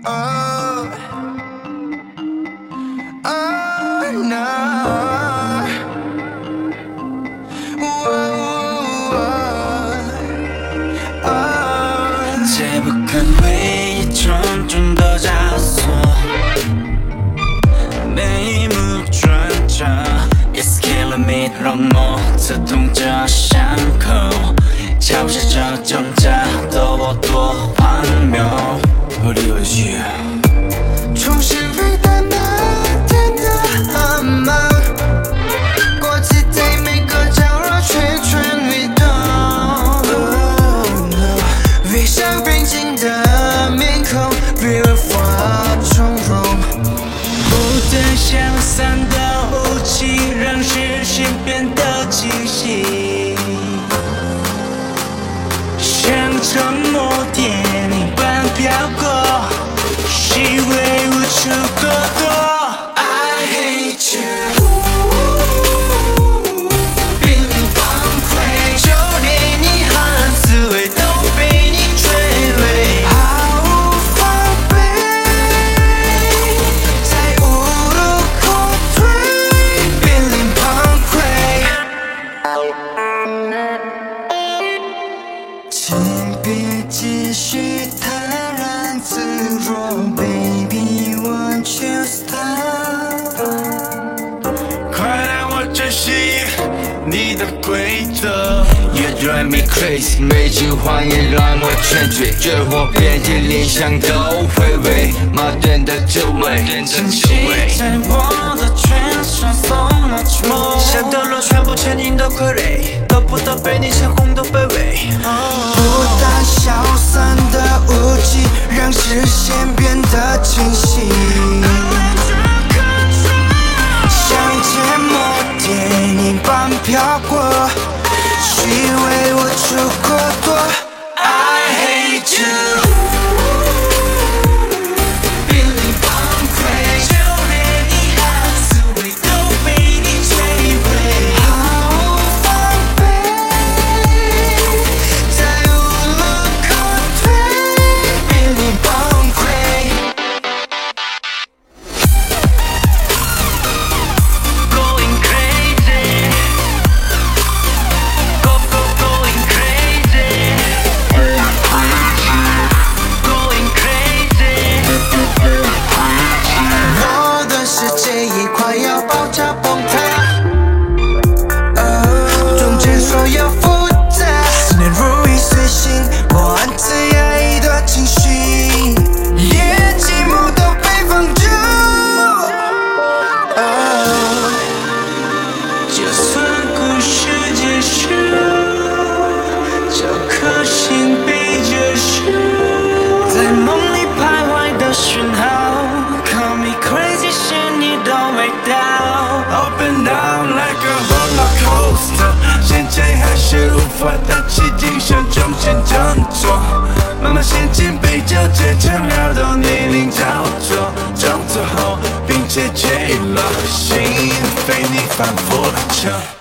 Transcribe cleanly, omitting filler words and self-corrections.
Oh, oh no. 제복한回忆重重的枷锁，眉目转折 ，It's killing me， 让我刺痛着伤口，敲击着挣扎的我多荒谬。我的游戏，重新回到那天的噩梦，过期在每个角落蠢蠢欲动。闭上平静的面孔，别无法从容。不断消散的雾气，让视线变得清晰，像沉默电影般飘过，细微无处可躲。I hate you。请别继续坦然自若 ，Baby won't you stop？ 快让我珍惜你的规则。You drive me crazy， 每句谎言让我沉醉，绝活遍体鳞伤都回味，矛盾的滋味，情绪在我的全身疯了魔，想得了全部牵引的傀儡，得不到被你牵红的卑微。不断消散的雾气，让视线变得清晰，像芥末电影般飘过，细微无处可躲。I hate you。Up and down like a roller coaster， 现在还是无法打起精神，重新振作，慢慢陷进被纠结缠绕的泥泞焦灼，挣脱后并且坠落，心被你反复拉扯。